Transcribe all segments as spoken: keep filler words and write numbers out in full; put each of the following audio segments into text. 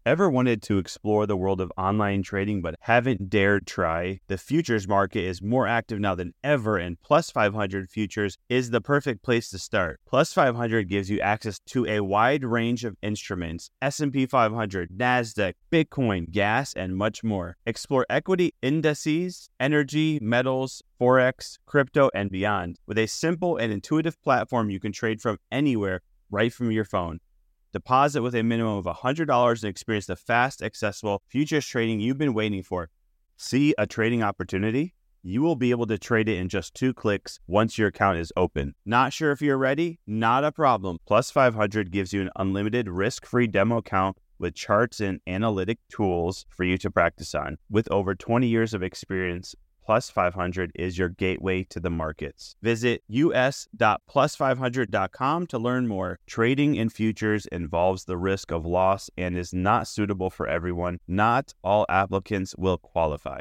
Ever wanted to explore the world of online trading but haven't dared try? The futures market is more active now than ever, and Plus five hundred Futures is the perfect place to start. Plus five hundred gives you access to a wide range of instruments: S and P five hundred, NASDAQ, Bitcoin, gas, and much more. Explore equity indices, energy, metals, Forex, crypto, and beyond. With a simple and intuitive platform, you can trade from anywhere, right from your phone. Deposit with a minimum of one hundred dollars and experience the fast, accessible futures trading you've been waiting for. See a trading opportunity? You will be able to trade it in just two clicks once your account is open. Not sure if you're ready? Not a problem. Plus five hundred gives you an unlimited risk-free demo account with charts and analytic tools for you to practice on. With over twenty years of experience, Plus five hundred is your gateway to the markets. Visit u s dot plus five hundred dot com to learn more. Trading in futures involves the risk of loss and is not suitable for everyone. Not all applicants will qualify.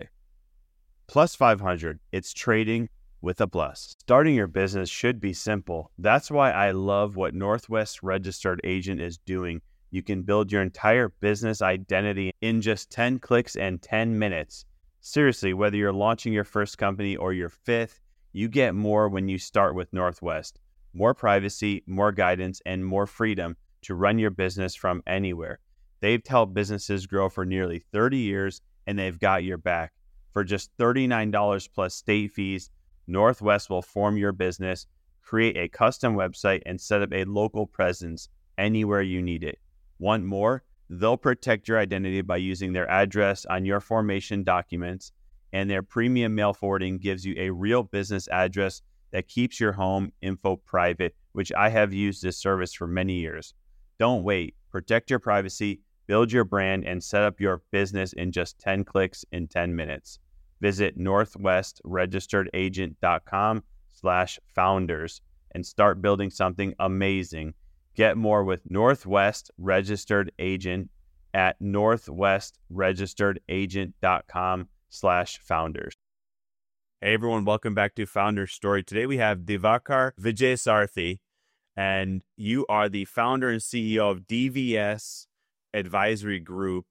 Plus five hundred, it's trading with a plus. Starting your business should be simple. That's why I love what Northwest Registered Agent is doing. You can build your entire business identity in just ten clicks and ten minutes. Seriously, whether you're launching your first company or your fifth, you get more when you start with Northwest. More privacy, more guidance, and more freedom to run your business from anywhere. They've helped businesses grow for nearly thirty years, and they've got your back. For just thirty-nine dollars plus state fees, Northwest will form your business, create a custom website, and set up a local presence anywhere you need it. Want more? They'll protect your identity by using their address on your formation documents, and their premium mail forwarding gives you a real business address that keeps your home info private, which I have used this service for many years. Don't wait. Protect your privacy, build your brand, and set up your business in just ten clicks in ten minutes. Visit northwest registered agent dot com slash founders and start building something amazing. Get more with Northwest Registered Agent at northwest registered agent dot com slash founders. Hey everyone, welcome back to Founders Story. Today we have Divakar Vijayasarathi, and you are the founder and C E O of D V S Advisory Group.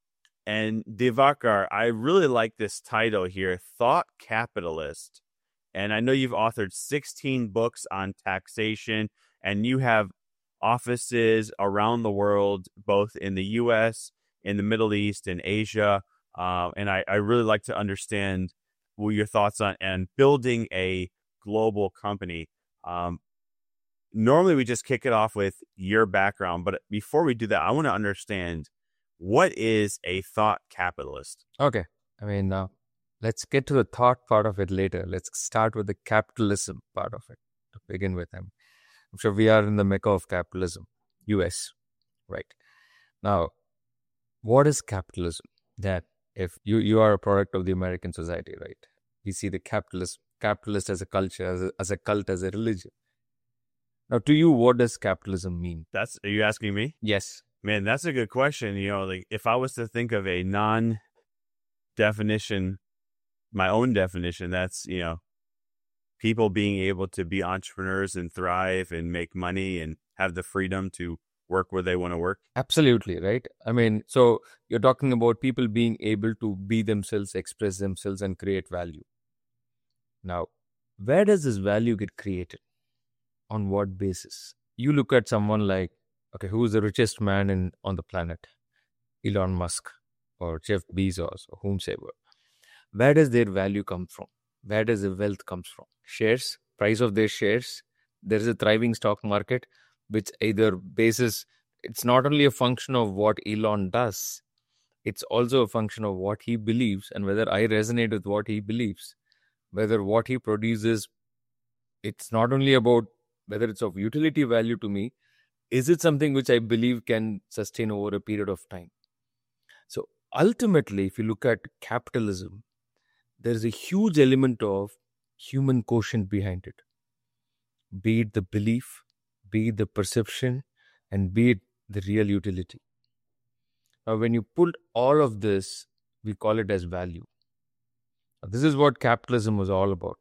And Divakar, I really like this title here, Thought Capitalist. And I know you've authored sixteen books on taxation, and you have offices around the world, both in the U S, in the Middle East, and Asia. Uh, and I, I really like to understand what your thoughts on and building a global company. Um, normally, we just kick it off with your background. But before we do that, I want to understand, what is a thought capitalist? Okay. I mean, uh, let's get to the thought part of it later. Let's start with the capitalism part of it to begin with. I'm, I'm sure we are in the mecca of capitalism, U S, right? Now, what is capitalism? That if you, you are a product of the American society, right? We see the capitalist, capitalist as a culture, as a, as a cult, as a religion. Now, to you, what does capitalism mean? That's, are you asking me? Yes. Man, that's a good question. You know, like if I was to think of a non-definition, my own definition, that's, you know, people being able to be entrepreneurs and thrive and make money and have the freedom to work where they want to work. Absolutely, right? I mean, so you're talking about people being able to be themselves, express themselves, and create value. Now, where does this value get created? On what basis? You look at someone like, okay, who is the richest man in on the planet? Elon Musk or Jeff Bezos or whomsoever. Where does their value come from? Where does the wealth comes from? Shares, price of their shares. There is a thriving stock market, which either bases, it's not only a function of what Elon does, it's also a function of what he believes and whether I resonate with what he believes, whether what he produces, it's not only about whether it's of utility value to me, is it something which I believe can sustain over a period of time? So ultimately, if you look at capitalism, there is a huge element of human quotient behind it. Be it the belief, be it the perception, and be it the real utility. Now, when you put all of this, we call it as value. Now, this is what capitalism was all about.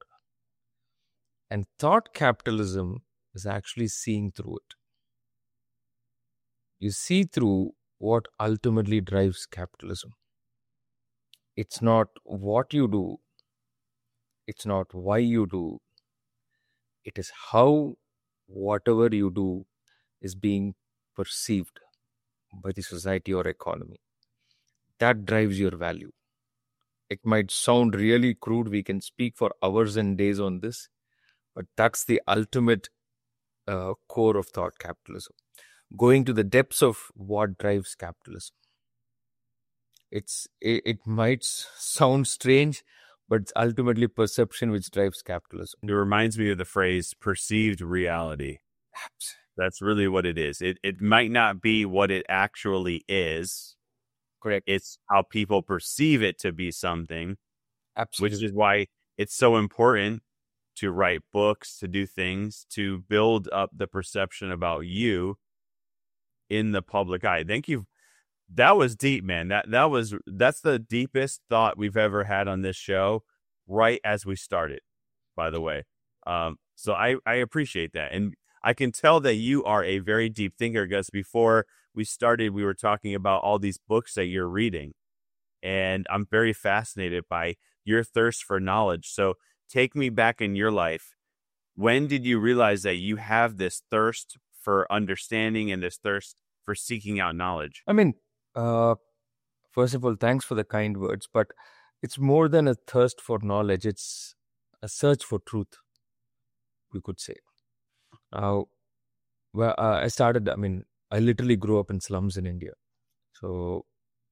And thought capitalism is actually seeing through it. You see through what ultimately drives capitalism. It's not what you do, it's not why you do, it is how whatever you do is being perceived by the society or economy. That drives your value. It might sound really crude, we can speak for hours and days on this, but that's the ultimate uh, core of thought capitalism. Going to the depths of what drives capitalism. It's it, it might sound strange, but it's ultimately perception which drives capitalism. It reminds me of the phrase perceived reality. That's really what it is. It it might not be what it actually is. Correct. It's how people perceive it to be something. Absolutely. Which is why it's so important to write books, to do things, to build up the perception about you in the public eye. Thank you. That was deep, man. That that was that's the deepest thought we've ever had on this show, right as we started, by the way. Um, so I, I appreciate that. And I can tell that you are a very deep thinker, because before we started, we were talking about all these books that you're reading. And I'm very fascinated by your thirst for knowledge. So take me back in your life. When did you realize that you have this thirst for understanding and this thirst for seeking out knowledge? I mean, uh, first of all, thanks for the kind words, but it's more than a thirst for knowledge. It's a search for truth, we could say. Uh, well, uh, I started, I mean, I literally grew up in slums in India. So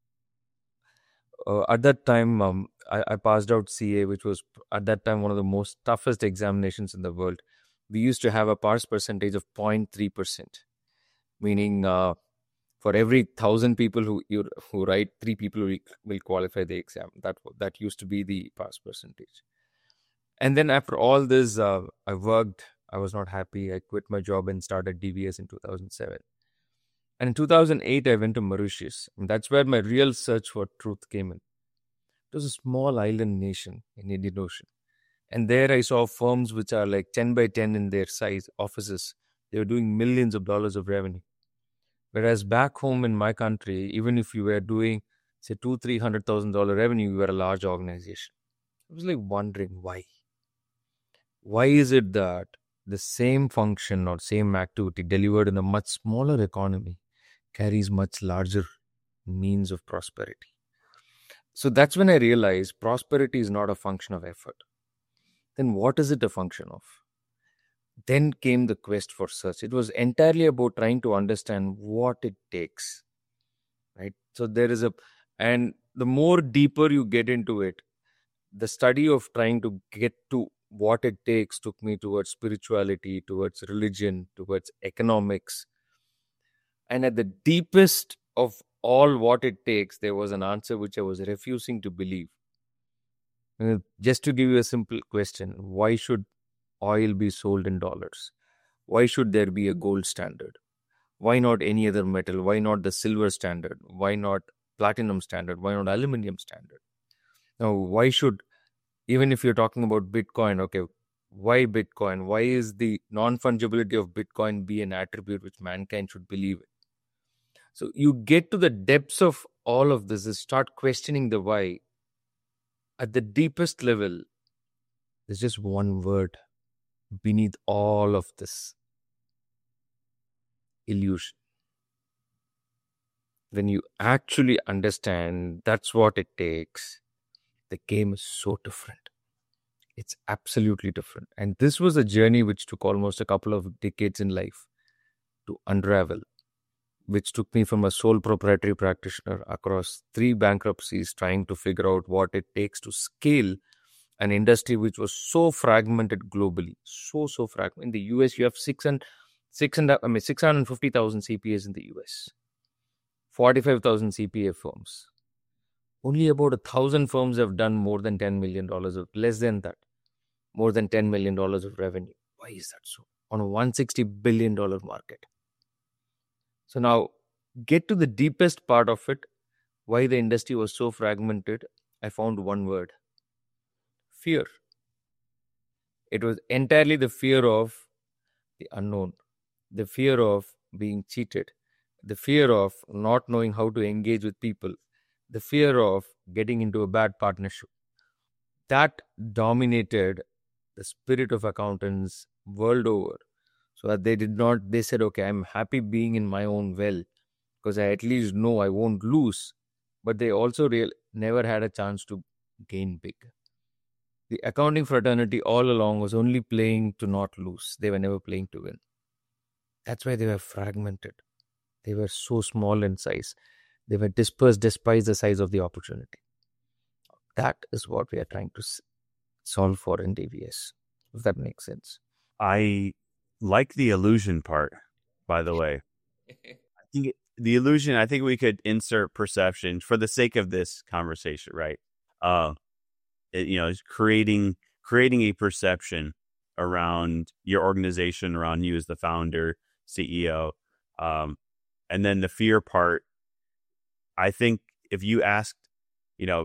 uh, at that time, um, I, I passed out C A, which was at that time one of the most toughest examinations in the world. We used to have a pass percentage of zero point three percent, meaning uh, for every thousand people who you who write, three people will, will qualify the exam. That that used to be the pass percentage. And then after all this, uh, I worked. I was not happy. I quit my job and started D V S in two thousand seven. And in two thousand eight, I went to Mauritius. And that's where my real search for truth came in. It was a small island nation in Indian Ocean. And there I saw firms which are like ten by ten in their size, offices. They were doing millions of dollars of revenue. Whereas back home in my country, even if you were doing, say, two, three hundred thousand dollar revenue, you were a large organization. I was like wondering why. Why is it that the same function or same activity delivered in a much smaller economy carries much larger means of prosperity? So that's when I realized prosperity is not a function of effort. Then what is it a function of? Then came the quest for search. It was entirely about trying to understand what it takes, right? So there is a, and the more deeper you get into it, the study of trying to get to what it takes took me towards spirituality, towards religion, towards economics. And at the deepest of all what it takes, there was an answer which I was refusing to believe. Uh, Just to give you a simple question, why should oil be sold in dollars? Why should there be a gold standard? Why not any other metal? Why not the silver standard? Why not platinum standard? Why not aluminum standard? Now, why should, even if you're talking about Bitcoin, okay, why Bitcoin? Why is the non-fungibility of Bitcoin be an attribute which mankind should believe in? So you get to the depths of all of this, is start questioning the why. At the deepest level, there's just one word beneath all of this: illusion. When you actually understand that's what it takes, the game is so different. It's absolutely different. And this was a journey which took almost a couple of decades in life to unravel, which took me from a sole proprietary practitioner across three bankruptcies, trying to figure out what it takes to scale an industry which was so fragmented globally, so so fragmented. In the U S, you have six and six and I mean six hundred fifty thousand C P As in the U S, forty-five thousand C P A firms. Only about a thousand firms have done more than ten million dollars of less than that, more than ten million dollars of revenue. Why is that so? On a one hundred sixty billion dollars market. So now get to the deepest part of it, why the industry was so fragmented. I found one word: fear. It was entirely the fear of the unknown, the fear of being cheated, the fear of not knowing how to engage with people, the fear of getting into a bad partnership. That dominated the spirit of accountants world over. So that they did not, they said, okay, I'm happy being in my own well because I at least know I won't lose. But they also real, never had a chance to gain big. The accounting fraternity all along was only playing to not lose. They were never playing to win. That's why they were fragmented. They were so small in size. They were dispersed despite the size of the opportunity. That is what we are trying to solve for in D V S, if that makes sense. I like the illusion part, by the way. I think it, the illusion, I think we could insert perception for the sake of this conversation, right? Uh, it, you know, creating creating a perception around your organization, around you as the founder, C E O. Um, and then the fear part, I think if you asked, you know,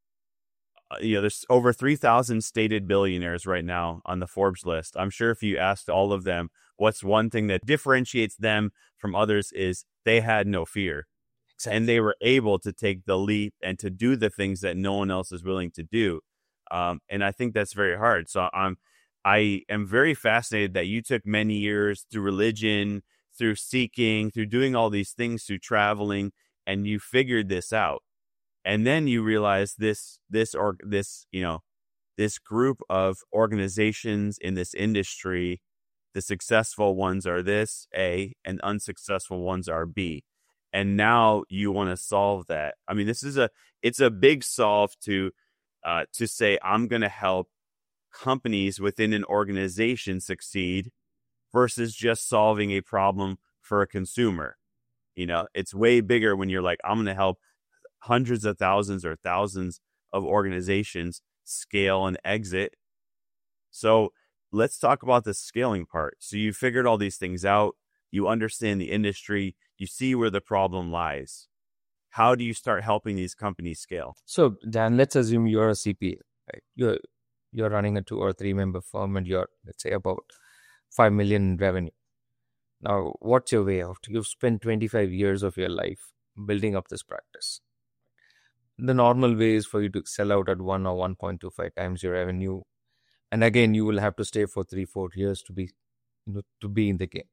uh, you know, there's over three thousand stated billionaires right now on the Forbes list. I'm sure if you asked all of them, what's one thing that differentiates them from others is they had no fear. Exactly. And they were able to take the leap and to do the things that no one else is willing to do. Um, and I think that's very hard. So I'm, I am very fascinated that you took many years through religion, through seeking, through doing all these things, through traveling, and you figured this out. And then you realize this, this, or this, you know, this group of organizations in this industry, the successful ones are this A and unsuccessful ones are B. And now you want to solve that. I mean, this is a, it's a big solve to, uh, to say, I'm going to help companies within an organization succeed versus just solving a problem for a consumer. You know, it's way bigger when you're like, I'm going to help hundreds of thousands or thousands of organizations scale and exit. So let's talk about the scaling part. So you figured all these things out. You understand the industry. You see where the problem lies. How do you start helping these companies scale? So Dan, let's assume you're a C P A, right? You're, you're running a two or three member firm and you're, let's say, about five million in revenue. Now, what's your way out? You've spent twenty-five years of your life building up this practice. The normal way is for you to sell out at one or one point two five times your revenue. And again, you will have to stay for three, four years to be, you know, to be in the game.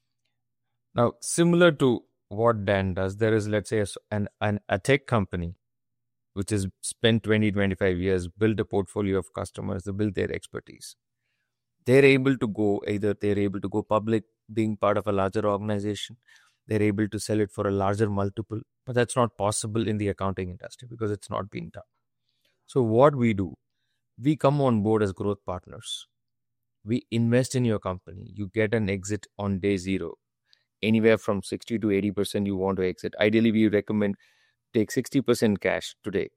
Now, similar to what Dan does, there is, let's say, an, an a tech company which has spent twenty, twenty-five years, build a portfolio of customers, they build their expertise. They're able to go, either they're able to go public, being part of a larger organization, they're able to sell it for a larger multiple, but that's not possible in the accounting industry because it's not being done. So what we do, we come on board as growth partners. We invest in your company. You get an exit on day zero. Anywhere from sixty to eighty percent you want to exit. Ideally, we recommend take sixty percent cash today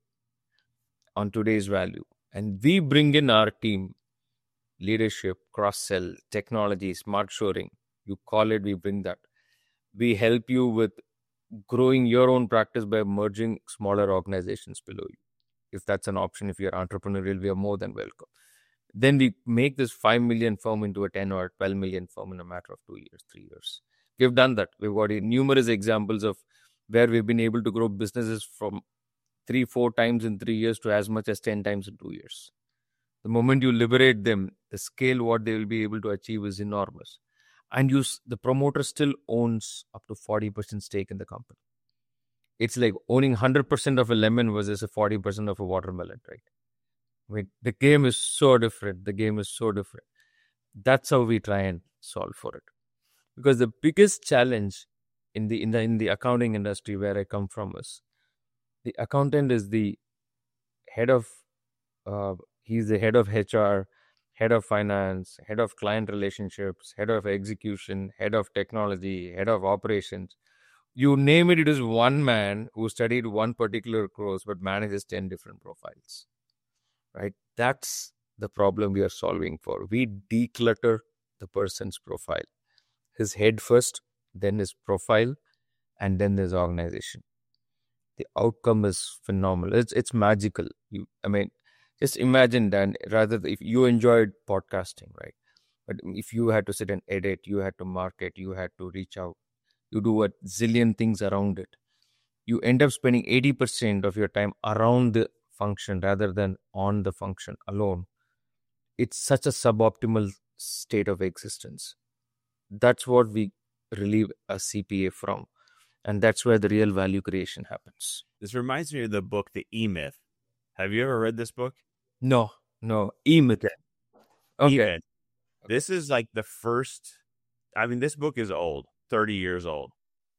on today's value. And we bring in our team, leadership, cross-sell, technology, smart shoring. You call it, we bring that. We help you with growing your own practice by merging smaller organizations below you. If that's an option, if you're entrepreneurial, we are more than welcome. Then we make this five million firm into a ten or twelve million firm in a matter of two years, three years. We've done that. We've got numerous examples of where we've been able to grow businesses from three, four times in three years to as much as ten times in two years. The moment you liberate them, the scale what they will be able to achieve is enormous. And you, the promoter still owns up to forty percent stake in the company. It's like owning one hundred percent of a lemon versus a forty percent of a watermelon, right? I mean, the game is so different. The game is so different. That's how we try and solve for it. Because the biggest challenge in the in the in the accounting industry where I come from is the accountant is the head of uh, he's the head of H R, head of finance, head of client relationships, head of execution, head of technology, head of operations. You name it, it is one man who studied one particular course but manages ten different profiles, right? That's the problem we are solving for. We declutter the person's profile. His head first, then his profile, and then his organization. The outcome is phenomenal. It's it's magical. You, I mean, just imagine that rather if you enjoyed podcasting, right? But if you had to sit and edit, you had to market, you had to reach out. You do a zillion things around it. You end up spending eighty percent of your time around the function rather than on the function alone. It's such a suboptimal state of existence. That's what we relieve a C P A from. And that's where the real value creation happens. This reminds me of the book, The E-Myth. Have you ever read this book? No, no. E-Myth. Okay. E-Myth. This is like the first, I mean, this book is old, thirty years old.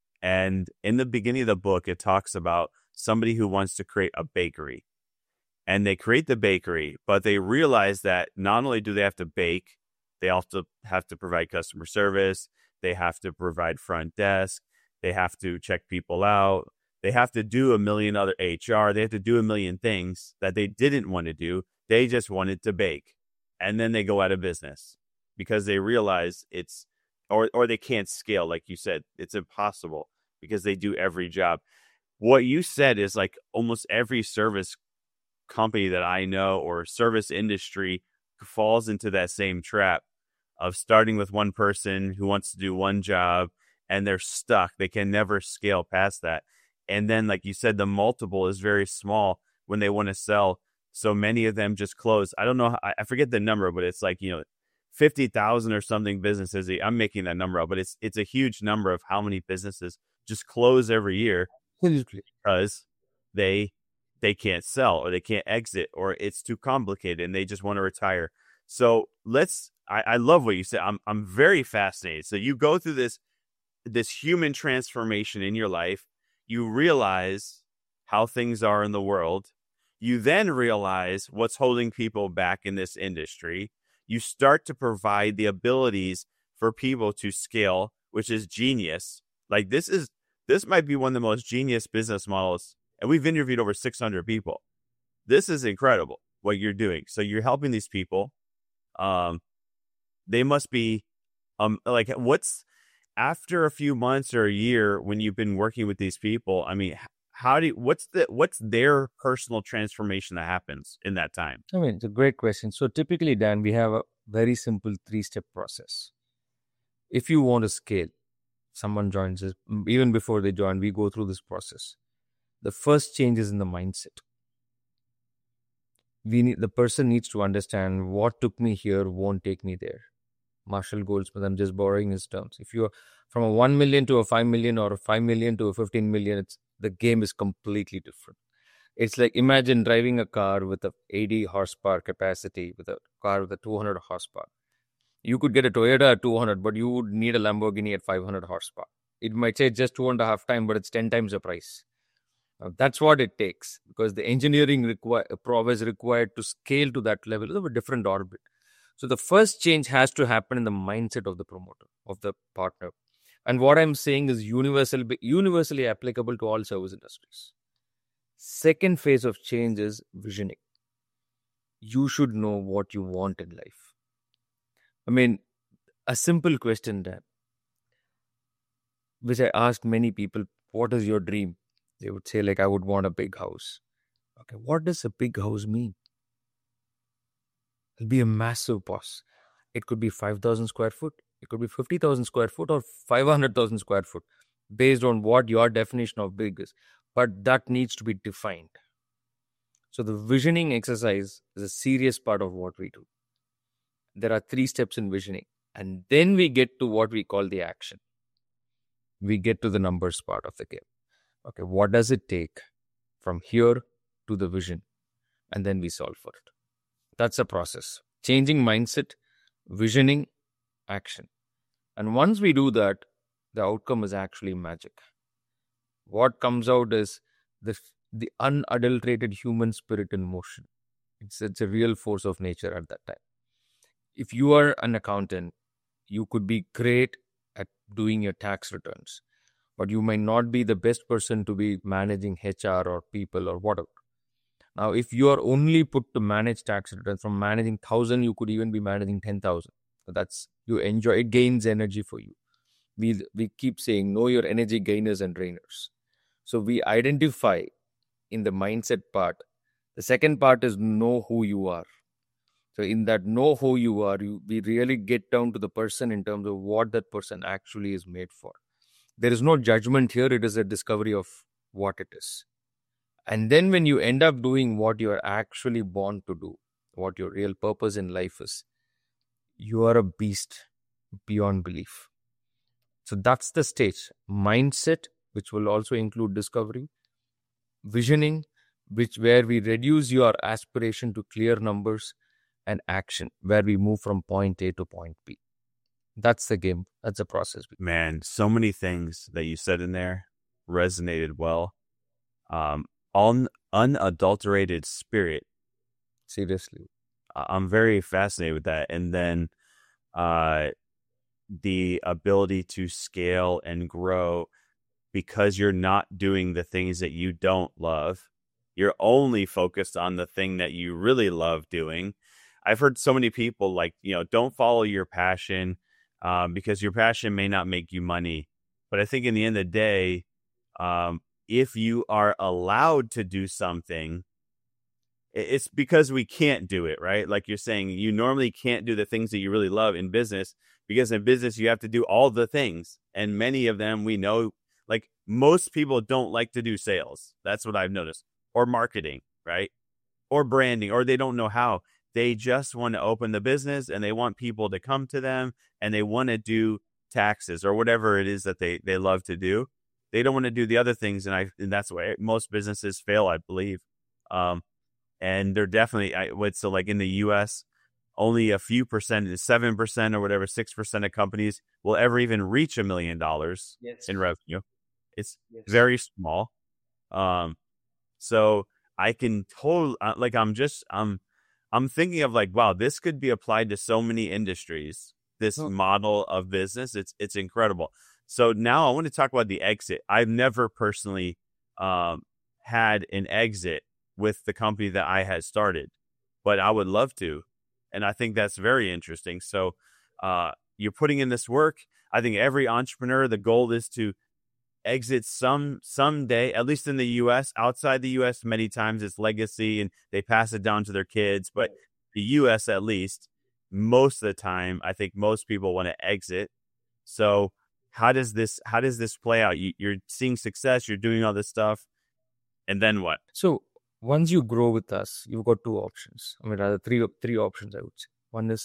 And in the beginning of the book, it talks about somebody who wants to create a bakery. And they create the bakery, but they realize that not only do they have to bake, they also have to provide customer service. They have to provide front desk. They have to check people out. They have to do a million other H R. They have to do a million things that they didn't want to do. They just wanted to bake. And then they go out of business because they realize it's, or, or they can't scale. Like you said, it's impossible because they do every job. What you said is like almost every service company that I know or service industry falls into that same trap of starting with one person who wants to do one job and they're stuck. They can never scale past that. And then, like you said, the multiple is very small when they want to sell. So many of them just close. I don't know. I, I forget the number, but it's like, you know, fifty thousand or something businesses. I'm making that number up, but it's, it's a huge number of how many businesses just close every year because they they can't sell or they can't exit or it's too complicated and they just want to retire. So let's, I, I love what you said. I'm I'm very fascinated. So you go through this, this human transformation in your life. You realize how things are in the world. You then realize what's holding people back in this industry. You start to provide the abilities for people to scale, which is genius. Like this is, this might be one of the most genius business models. And we've interviewed over six hundred people. This is incredible what you're doing. So you're helping these people. Um, they must be, um, like what's after a few months or a year when you've been working with these people. I mean, how do you, what's the what's their personal transformation that happens in that time? I mean, it's a great question. So typically, Dan, we have a very simple three-step process. If you want to scale, someone joins us, even before they join, we go through this process. The first change is in the mindset. We need, the person needs to understand what took me here won't take me there. Marshall Goldsmith, I'm just borrowing his terms. If you're from a one million to a five million or a five million to a fifteen million, it's, the game is completely different. It's like, imagine driving a car with a eighty horsepower capacity with a car with a two hundred horsepower. You could get a Toyota at two hundred, but you would need a Lamborghini at five hundred horsepower. It might say just two and a half times, but it's ten times the price. Uh, that's what it takes because the engineering require, prowess required to scale to that level is of a different orbit. So the first change has to happen in the mindset of the promoter, of the partner. And what I'm saying is universal, universally applicable to all service industries. Second phase of change is visioning. You should know what you want in life. I mean, a simple question, Dan, which I asked many people, what is your dream? They would say, like, I would want a big house. Okay, what does a big house mean? It'll be a massive boss. It could be five thousand square foot. It could be fifty thousand square foot or five hundred thousand square foot based on what your definition of big is. But that needs to be defined. So the visioning exercise is a serious part of what we do. There are three steps in visioning. And then we get to what we call the action. We get to the numbers part of the game. Okay, what does it take from here to the vision? And then we solve for it. That's a process. Changing mindset, visioning, action. And once we do that, the outcome is actually magic. What comes out is the, the unadulterated human spirit in motion. It's, it's a real force of nature at that time. If you are an accountant, you could be great at doing your tax returns, but you might not be the best person to be managing H R or people or whatever. Now, if you are only put to manage tax returns, from managing one thousand, you could even be managing ten thousand. So that's, you enjoy, it gains energy for you. We, we keep saying, know your energy gainers and drainers. So we identify in the mindset part. The second part is know who you are. So in that know who you are, you, we really get down to the person in terms of what that person actually is made for. There is no judgment here. It is a discovery of what it is. And then when you end up doing what you are actually born to do, what your real purpose in life is, you are a beast beyond belief. So that's the stage. Mindset, which will also include discovery. Visioning, which where we reduce your aspiration to clear numbers. And action, where we move from point A to point B. That's the game. That's the process. Man, so many things that you said in there resonated well. Um, un- unadulterated spirit. Seriously. I'm very fascinated with that. And then uh, the ability to scale and grow because you're not doing the things that you don't love. You're only focused on the thing that you really love doing. I've heard so many people like, you know, don't follow your passion um, because your passion may not make you money. But I think in the end of the day, um, if you are allowed to do something, it's because we can't do it, right? Like you're saying, you normally can't do the things that you really love in business because in business, you have to do all the things. And many of them we know, like most people don't like to do sales. That's what I've noticed. Or marketing, right? Or branding, or they don't know how. They just want to open the business and they want people to come to them and they want to do taxes or whatever it is that they, they love to do. They don't want to do the other things. And I, and that's why most businesses fail, I believe. Um, and they're definitely, I would, so like in the U S, only a few percent, seven percent or whatever, six percent of companies will ever even reach a million dollars yes. in revenue. It's yes. very small. Um, so I can totally, like, I'm just, I'm, I'm thinking of like, wow, this could be applied to so many industries. This oh. model of business, it's it's incredible. So now I want to talk about the exit. I've never personally um, had an exit with the company that I had started, but I would love to, and I think that's very interesting. So uh, you're putting in this work. I think every entrepreneur, the goal is to exit some someday, at least in the U S. Outside the U S, many times it's legacy and they pass it down to their kids. But the U S, at least, most of the time, I think most people want to exit. So how does this how does this play out? You, you're seeing success, you're doing all this stuff, and then what? So once you grow with us, you've got two options. I mean, rather three three options, I would say. One is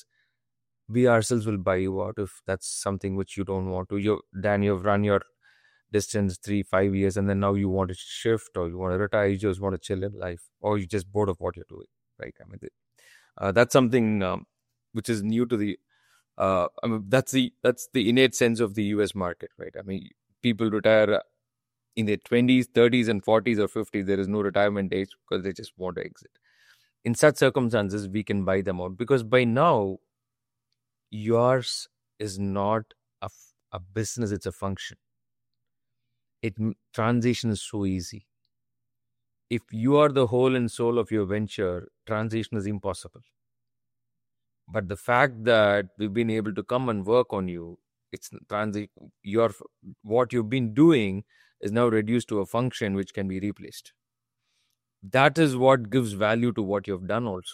we ourselves will buy you out if that's something which you don't want to. You, Dan, you've run your distance three, five years, and then now you want to shift or you want to retire, you just want to chill in life, or you're just bored of what you're doing, right? I mean, uh, that's something um, which is new to the, uh, I mean, that's the that's the innate sense of the U S market, right? I mean, people retire in their twenties, thirties, and forties or fifties. There is no retirement age because they just want to exit. In such circumstances, we can buy them out because by now, yours is not a, a business, it's a function. It transition is so easy. If you are the whole and soul of your venture, transition is impossible. But the fact that we've been able to come and work on you, it's transi- your what you've been doing is now reduced to a function which can be replaced. That is what gives value to what you've done also.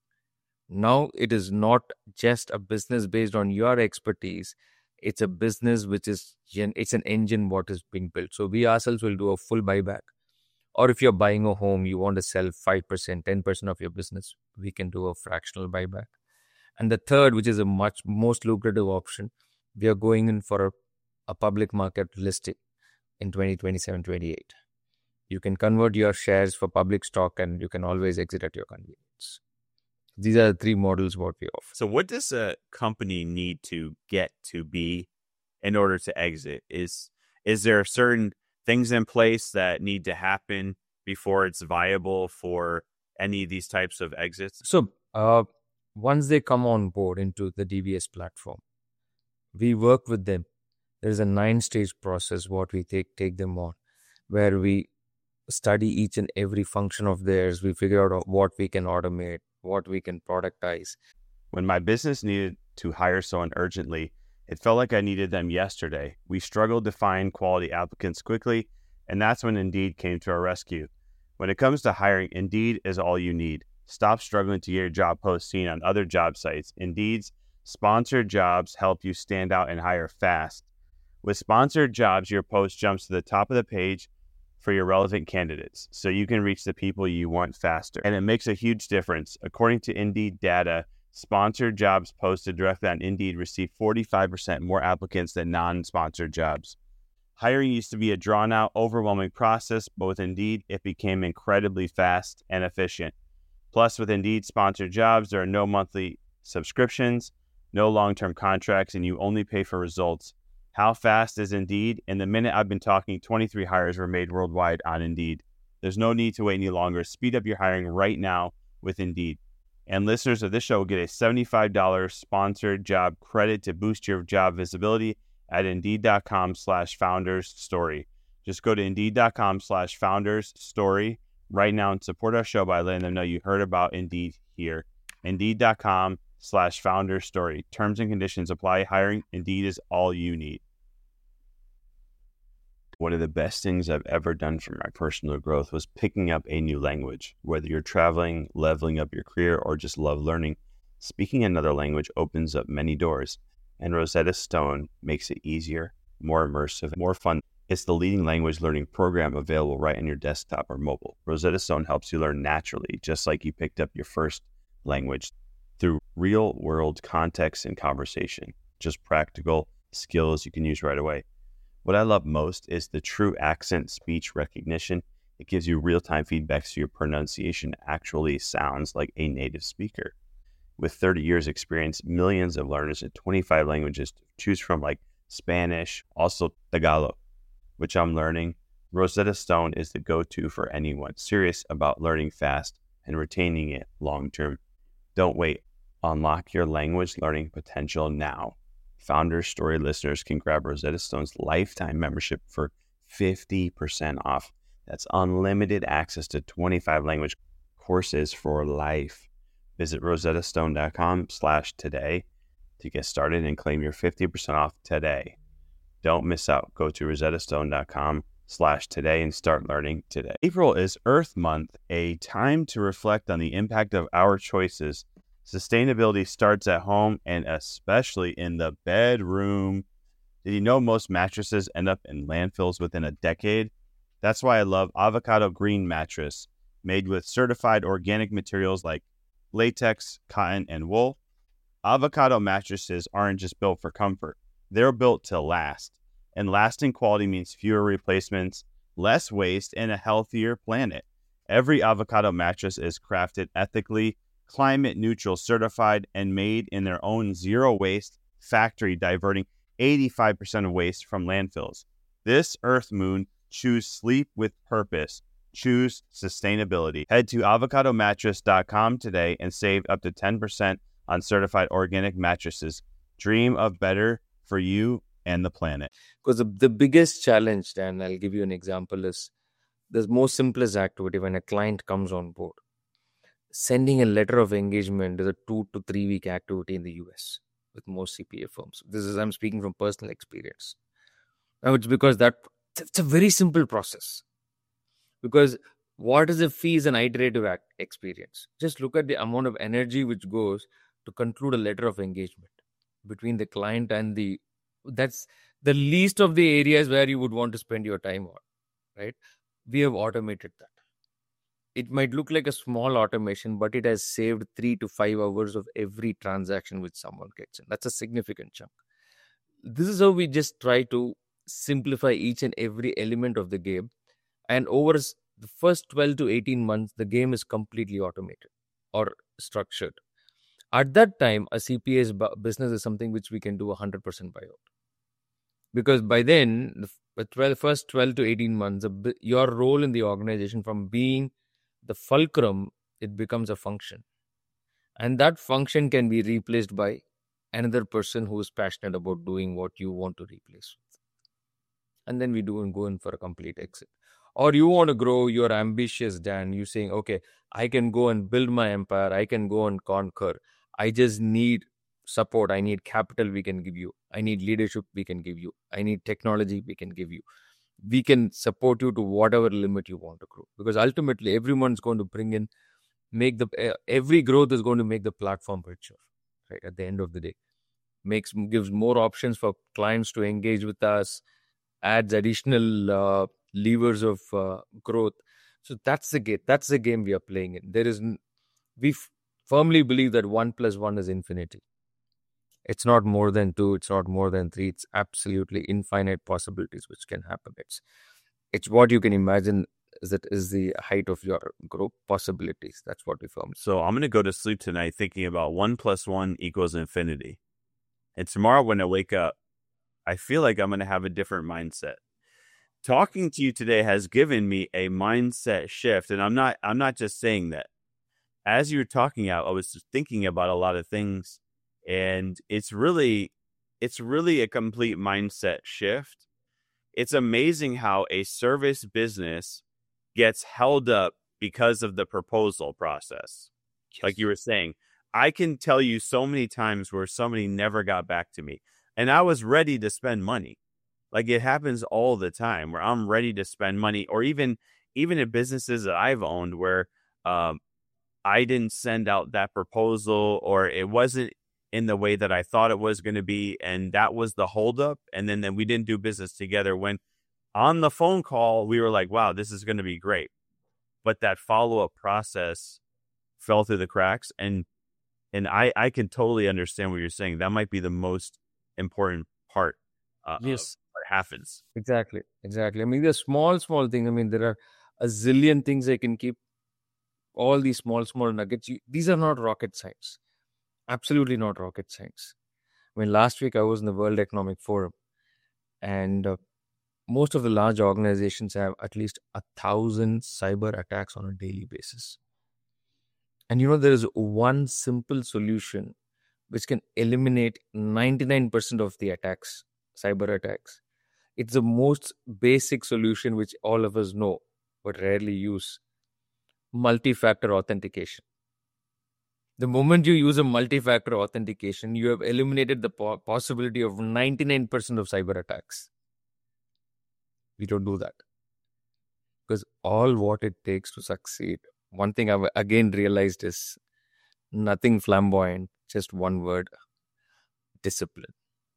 Now it is not just a business based on your expertise. It's a business which is, it's an engine what is being built. So we ourselves will do a full buyback. Or if you're buying a home, you want to sell five percent, ten percent of your business, we can do a fractional buyback. And the third, which is a much most lucrative option, we are going in for a, a public market listing in twenty twenty-seven twenty-eight. You can convert your shares for public stock and you can always exit at your convenience. These are the three models what we offer. So what does a company need to get to be in order to exit? Is is there certain things in place that need to happen before it's viable for any of these types of exits? So uh, once they come on board into the D B S platform, we work with them. There's a nine-stage process what we take take them on, where we study each and every function of theirs. We figure out what we can automate, what we can productize. When my business needed to hire someone urgently, it felt like I needed them yesterday. We struggled to find quality applicants quickly, and that's when Indeed came to our rescue. When it comes to hiring, Indeed is all you need. Stop struggling to get your job post seen on other job sites. Indeed's sponsored jobs help you stand out and hire fast. With sponsored jobs, your post jumps to the top of the page for your relevant candidates, so you can reach the people you want faster. And it makes a huge difference. According to Indeed data, sponsored jobs posted directly on Indeed receive forty-five percent more applicants than non-sponsored jobs. Hiring used to be a drawn-out, overwhelming process, but with Indeed, it became incredibly fast and efficient. Plus, with Indeed sponsored jobs, there are no monthly subscriptions, no long-term contracts, and you only pay for results. How fast is Indeed? In the minute I've been talking, twenty-three hires were made worldwide on Indeed. There's no need to wait any longer. Speed up your hiring right now with Indeed. And listeners of this show will get a seventy-five dollars sponsored job credit to boost your job visibility at Indeed.com slash founders story. Just go to Indeed.com slash founders story right now and support our show by letting them know you heard about Indeed here. Indeed.com slash founders story. Terms and conditions apply. Hiring Indeed is all you need. One of the best things I've ever done for my personal growth was picking up a new language. Whether you're traveling, leveling up your career, or just love learning, speaking another language opens up many doors, and Rosetta Stone makes it easier, more immersive, more fun. It's the leading language learning program available right on your desktop or mobile. Rosetta Stone helps you learn naturally, just like you picked up your first language, through real-world context and conversation, just practical skills you can use right away. What I love most is the true accent speech recognition. It gives you real-time feedback so your pronunciation actually sounds like a native speaker. With thirty years experience, millions of learners in twenty-five languages to choose from, like Spanish, also Tagalog, which I'm learning. Rosetta Stone is the go-to for anyone serious about learning fast and retaining it long-term. Don't wait. Unlock your language learning potential now. Founders Story listeners can grab Rosetta Stone's lifetime membership for fifty percent off. That's unlimited access to twenty-five language courses for life. Visit rosettastone.com slash today to get started and claim your fifty percent off today. Don't miss out. Go to rosettastone.com slash today and start learning today. April is Earth Month, a time to reflect on the impact of our choices. Sustainability starts at home and especially in the bedroom. Did you know most mattresses end up in landfills within a decade? That's why I love Avocado Green Mattress, made with certified organic materials like latex, cotton, and wool. Avocado mattresses aren't just built for comfort. They're built to last. And lasting quality means fewer replacements, less waste, and a healthier planet. Every Avocado mattress is crafted ethically, climate neutral certified, and made in their own zero waste factory, diverting eighty-five percent of waste from landfills. This Earth Moon, choose sleep with purpose. Choose sustainability. Head to avocado mattress dot com today and save up to ten percent on certified organic mattresses. Dream of better for you and the planet. Because the, the biggest challenge, and I'll give you an example, is the most simplest activity when a client comes on board. Sending a letter of engagement is a two to three week activity in the U S with most C P A firms. This is, I'm speaking from personal experience. Now, it's because that it's a very simple process. Because what is a fee is an iterative act experience. Just look at the amount of energy which goes to conclude a letter of engagement between the client and the, that's the least of the areas where you would want to spend your time on, right? We have automated that. It might look like a small automation, but it has saved three to five hours of every transaction which someone gets in. That's a significant chunk. This is how we just try to simplify each and every element of the game. And over the first twelve to eighteen months, the game is completely automated or structured. At that time, a C P A's business is something which we can do one hundred percent buyout. Because by then, the twelve, first twelve to eighteen months, your role in the organization from being the fulcrum, it becomes a function. And that function can be replaced by another person who is passionate about doing what you want to replace with. And then we do and go in for a complete exit. Or you want to grow, you're ambitious, Dan. You're saying, okay, I can go and build my empire. I can go and conquer. I just need support. I need capital we can give you. I need leadership we can give you. I need technology we can give you. We can support you to whatever limit you want to grow. Because ultimately, everyone's going to bring in, make the, uh, every growth is going to make the platform richer, right? At the end of the day, makes gives more options for clients to engage with us, adds additional uh, levers of uh, growth. So that's the game. That's the game we are playing in. There is, we f- firmly believe that one plus one is infinity. It's not more than two. It's not more than three. It's absolutely infinite possibilities which can happen. It's it's what you can imagine that is the height of your growth possibilities. That's what we found. So I'm going to go to sleep tonight thinking about one plus one equals infinity. And tomorrow when I wake up, I feel like I'm going to have a different mindset. Talking to you today has given me a mindset shift. And I'm not, I'm not just saying that. As you were talking out, I was thinking about a lot of things, and it's really, it's really a complete mindset shift. It's amazing how a service business gets held up because of the proposal process. Yes. Like you were saying, I can tell you so many times where somebody never got back to me and I was ready to spend money. Like it happens all the time where I'm ready to spend money, or even, even in businesses that I've owned where um, I didn't send out that proposal, or it wasn't in the way that I thought it was going to be. And that was the holdup. And then, then we didn't do business together when on the phone call, we were like, wow, this is going to be great. But that follow-up process fell through the cracks. And and I, I can totally understand what you're saying. That might be the most important part uh, yes. of what happens. Exactly. Exactly. I mean, there's small, small things. I mean, there are a zillion things I can keep. All these small, small nuggets. You, these are not rocket science. Absolutely not rocket science. I mean, last week I was in the World Economic Forum, and uh, most of the large organizations have at least a thousand cyber attacks on a daily basis. And you know, there is one simple solution which can eliminate ninety-nine percent of the attacks, cyber attacks. It's the most basic solution which all of us know but rarely use. Multi-factor authentication. The moment you use a multi-factor authentication, you have eliminated the po- possibility of ninety-nine percent of cyber attacks. We don't do that. Because all what it takes to succeed, one thing I've again realized is nothing flamboyant, just one word: discipline.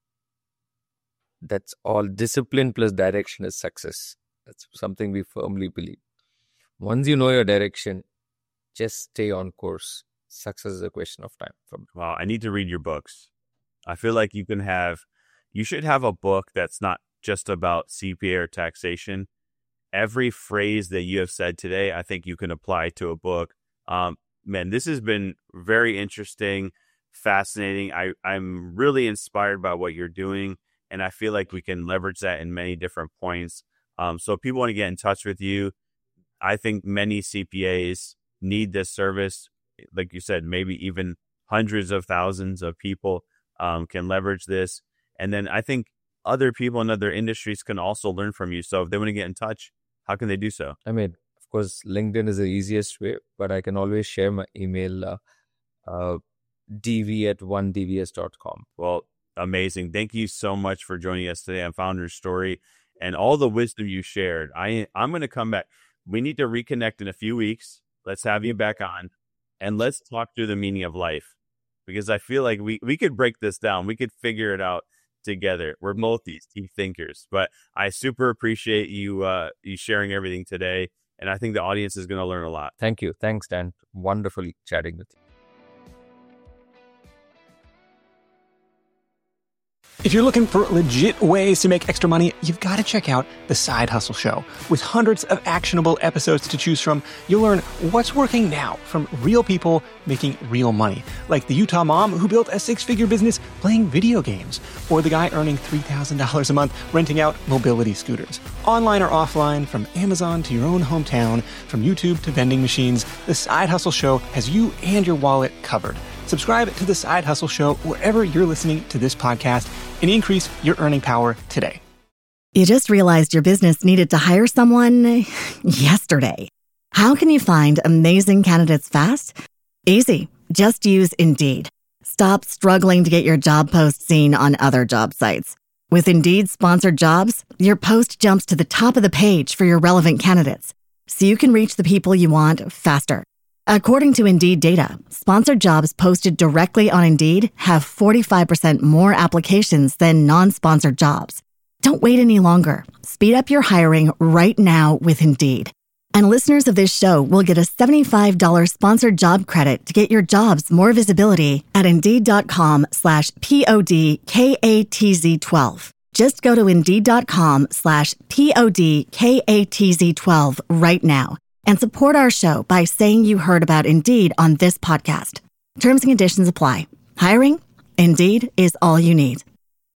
That's all. Discipline plus direction is success. That's something we firmly believe. Once you know your direction, just stay on course. Success is a question of time. From Wow, I need to read your books. I feel like you can have, you should have a book that's not just about C P A or taxation. Every phrase that you have said today, I think you can apply to a book. Um, man, this has been very interesting, fascinating. I, I'm really inspired by what you're doing, and I feel like we can leverage that in many different points. Um, so if people want to get in touch with you, I think many C P As need this service. Like you said, maybe even hundreds of thousands of people um, can leverage this. And then I think other people in other industries can also learn from you. So if they want to get in touch, how can they do so? I mean, of course, LinkedIn is the easiest way, but I can always share my email, uh, uh, dv at one d v s dot com. Well, amazing. Thank you so much for joining us today on Founder's Story and all the wisdom you shared. I, I'm going to come back. We need to reconnect in a few weeks. Let's have you back on and let's talk through the meaning of life, because I feel like we, we could break this down. We could figure it out together. We're both these deep thinkers, but I super appreciate you, uh, you sharing everything today. And I think the audience is going to learn a lot. Thank you. Thanks, Dan. Wonderfully chatting with you. If you're looking for legit ways to make extra money, you've got to check out The Side Hustle Show. With hundreds of actionable episodes to choose from, you'll learn what's working now from real people making real money, like the Utah mom who built a six-figure business playing video games, or the guy earning three thousand dollars a month renting out mobility scooters. Online or offline, from Amazon to your own hometown, from YouTube to vending machines, The Side Hustle Show has you and your wallet covered. Subscribe to The Side Hustle Show wherever you're listening to this podcast and increase your earning power today. You just realized your business needed to hire someone yesterday. How can you find amazing candidates fast? Easy. Just use Indeed. Stop struggling to get your job post seen on other job sites. With Indeed sponsored jobs, your post jumps to the top of the page for your relevant candidates, so you can reach the people you want faster. According to Indeed data, sponsored jobs posted directly on Indeed have forty-five percent more applications than non-sponsored jobs. Don't wait any longer. Speed up your hiring right now with Indeed. And listeners of this show will get a seventy-five dollars sponsored job credit to get your jobs more visibility at Indeed.com slash P-O-D-K-A-T-Z-12. Just go to Indeed.com slash P-O-D-K-A-T-Z-12 right now and support our show by saying you heard about Indeed on this podcast. Terms and conditions apply. Hiring? Indeed is all you need.